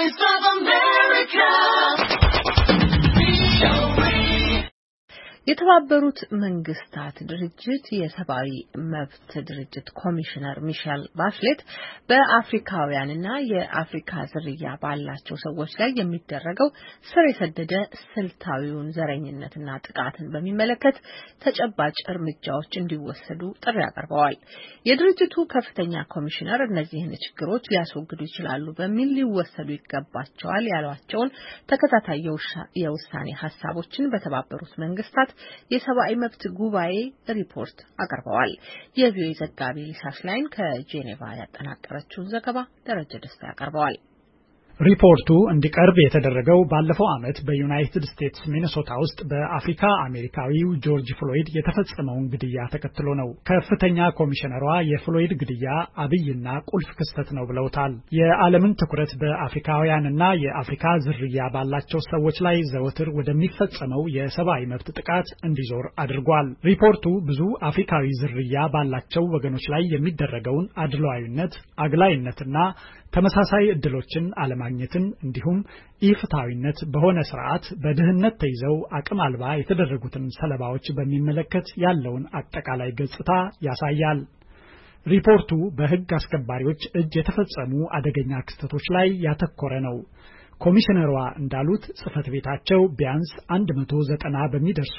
Voice of America. የተባበሩት መንግስታት ድርጅት የሰብአዊ መብት ድርጅት ኮሚሽነር ሚሼል ባሽሌት በአፍሪካውያንና የአፍሪካ ዝርያ ባላቸው ሰዎች ላይ የሚደረገው ስር የሰደደ ስልታዊውን ዘረኝነትና ጥቃትን በሚመለከት ተጨባጭ እርምጃዎች እንዲወሰዱ ጥሪ አቅርበዋል። የድርጅቱ ከፍተኛ ኮሚሽነር እነዚህን ችግሮች ሊያስወግዱ ይችላሉ በሚል ሊወሰዱ ይገባቸዋል ያሏቸውን ተከታታይ የውሳኔ ሀሳቦችን በተባበሩት መንግስታት የሰብአዊ መብት ጉባኤ ሪፖርት አቀርበዋል። የቪኦኤ ዘጋቢ ሊሳ ሽላይን ከጄኔቫ ያጠናቀረችውን ዘገባ ደረጀ ደስታ ያቀርበዋል። ሪፖርቱ እንዲቀርብ የተደረገው ባለፈው ዓመት በዩናይትድ ስቴትስ ሚኒሶታ ውስጥ በአፍሪካ አሜሪካዊው ጆርጅ ፍሎይድ የተፈጸመውን ግድያ ተከትሎ ነው። ከፍተኛ ኮሚሽነሯ የፍሎይድ ግድያ አብይና ቁልፍ ክስተት ነው ብለውታል። የዓለምን ትኩረት በአፍሪካውያንና የአፍሪካ ዝርያ ባላቸው ሰዎች ላይ ዘወትር ወደሚፈጸመው የሰብአዊ መብት ጥቃት እንዲዞር አድርጓል። ሪፖርቱ ብዙ አፍሪካዊ ዝርያ ባላቸው ወገኖች ላይ የሚደረገውን አድሏዊነት፣ አግላይነትና ተመሳሳይ እድሎችን አለማግኘትን እንዲሁም ኢፍትሃዊነት በሆነ ስርዓት በድህነት ተይዘው አቅም አልባ የተደረጉትን ሰለባዎች በሚመለከት ያለውን አጠቃላይ ገጽታ ያሳያል። ሪፖርቱ በሕግ አስከባሪዎች እጅ የተፈጸሙ አደገኛ ክስተቶች ላይ ያተኮረ ነው። ኮሚሽነሯ እንዳሉት ጽሕፈት ቤታቸው ቢያንስ 190 በሚደርሱ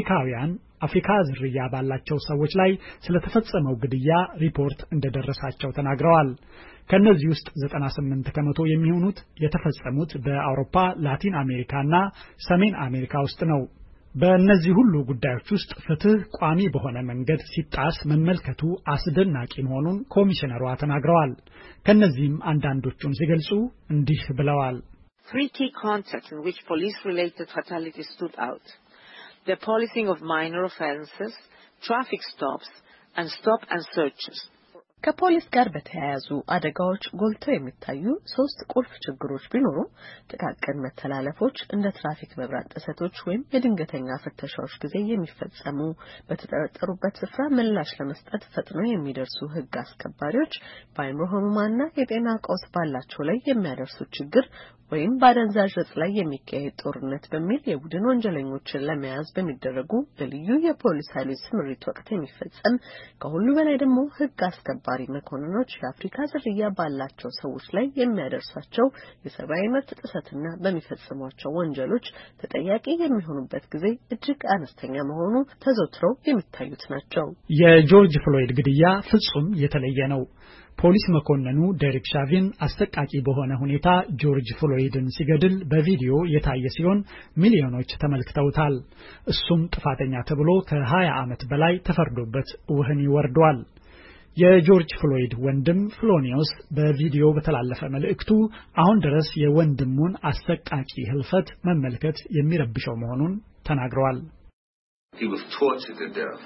አፍሪካ ዝርያ ባላቸው ሰዎች ላይ ስለተፈጸመው ግድያ ሪፖርት እንደደረሳቸው ተናግረዋል። ከነዚህ ውስጥ 98 ከመቶ የሚሆኑት የተፈጸሙት በአውሮፓ፣ ላቲን አሜሪካና ሰሜን አሜሪካ ውስጥ ነው። በእነዚህ ሁሉ ጉዳዮች ውስጥ ፍትህ ቋሚ በሆነ መንገድ ሲጣስ መመልከቱ አስደናቂ መሆኑን ኮሚሽነሯ ተናግረዋል። ከነዚህም አንዳንዶቹን ሲገልጹ እንዲህ ብለዋል። Three key contexts in which police-related fatalities stood out: the policing of minor offenses, traffic stops, and stop and searches. ከፖሊስ ጋር በተያያዙ አደጋዎች ጎልተው የሚታዩ ሶስት ቁልፍ ችግሮች ቢኖሩ ጥቃቅን መተላለፎች እንደ ትራፊክ መብራት ጥሰቶች ወይም የድንገተኛ ፍተሻዎች ጊዜ የሚፈጸሙ በተጠረጠሩበት ስፍራ ምላሽ ለመስጠት ፈጥነው የሚደርሱ ሕግ አስከባሪዎች በአይምሮ ህሙማንና የጤና ቀውስ ባላቸው ላይ የሚያደርሱት ችግር ወይም በአደንዛዥ እጽ ላይ የሚካሄድ ጦርነት በሚል የቡድን ወንጀለኞችን ለመያዝ በሚደረጉ በልዩ የፖሊስ ኃይሎች ስምሪት ወቅት የሚፈጸም ከሁሉ በላይ ደግሞ ሕግ አስከባሪ መኮንኖች የአፍሪካ ዝርያ ባላቸው ሰዎች ላይ የሚያደርሷቸው የሰብአዊ መብት ጥሰትና በሚፈጽሟቸው ወንጀሎች ተጠያቂ የሚሆኑበት ጊዜ እጅግ አነስተኛ መሆኑ ተዘውትረው የሚታዩት ናቸው። የጆርጅ ፍሎይድ ግድያ ፍጹም የተለየ ነው። ፖሊስ መኮንኑ ዴሪክ ሻቪን አስተቃቂ በሆነ ሁኔታ ጆርጅ ፍሎይድን ሲገድል በቪዲዮ የታየ ሲሆን ሚሊዮኖች ተመልክተውታል። እሱም ጥፋተኛ ተብሎ ከ20 ዓመት በላይ ተፈርዶበት ወህኒ ወርዷል። የጆርጅ ፍሎይድ ወንድም ፍሎኒዮስ በቪዲዮ በተላለፈ መልእክቱ አሁን ድረስ የወንድሙን አስተቃቂ ህልፈት መመልከት የሚረብሸው መሆኑን ተናግረዋል። He was tortured to death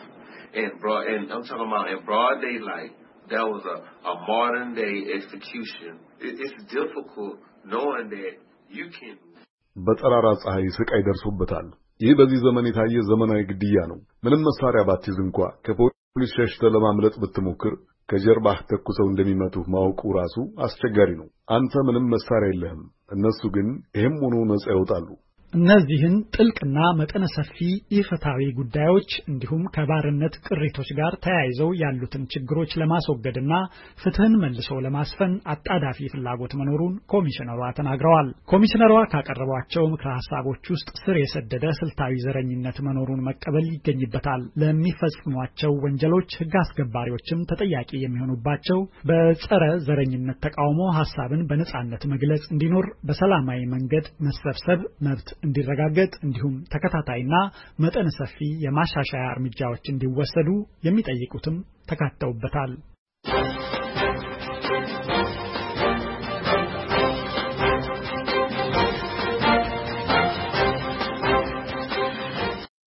and I'm talking about in broad daylight. That was a modern day execution. It's difficult knowing that you can በጠራራ ፀሐይ ስቃይ ደርሶበታል። ይህ በዚህ ዘመን የታየ ዘመናዊ ግድያ ነው። ምንም መሳሪያ ባትይዝ እንኳን ከፖሊስ ሸሽተህ ለማምለጥ ብትሞክር ከጀርባህ ተኩሰው እንደሚመቱህ ማወቁ ራሱ አስቸጋሪ ነው። አንተ ምንም መሳሪያ የለህም፣ እነሱ ግን ይሄም ሆኖ ነፃ ይወጣሉ። እነዚህን ጥልቅና መጠነ ሰፊ ኢፍትሃዊ ጉዳዮች እንዲሁም ከባርነት ቅሪቶች ጋር ተያይዘው ያሉትን ችግሮች ለማስወገድና ፍትህን መልሶ ለማስፈን አጣዳፊ ፍላጎት መኖሩን ኮሚሽነሯ ተናግረዋል። ኮሚሽነሯ ካቀረቧቸው ምክረ ሀሳቦች ውስጥ ስር የሰደደ ስልታዊ ዘረኝነት መኖሩን መቀበል ይገኝበታል። ለሚፈጽሟቸው ወንጀሎች ሕግ አስከባሪዎችም ተጠያቂ የሚሆኑባቸው፣ በጸረ ዘረኝነት ተቃውሞ ሀሳብን በነጻነት መግለጽ እንዲኖር፣ በሰላማዊ መንገድ መሰብሰብ መብት እንዲረጋገጥ እንዲሁም ተከታታይና መጠነ ሰፊ የማሻሻያ እርምጃዎች እንዲወሰዱ የሚጠይቁትም ተካተውበታል።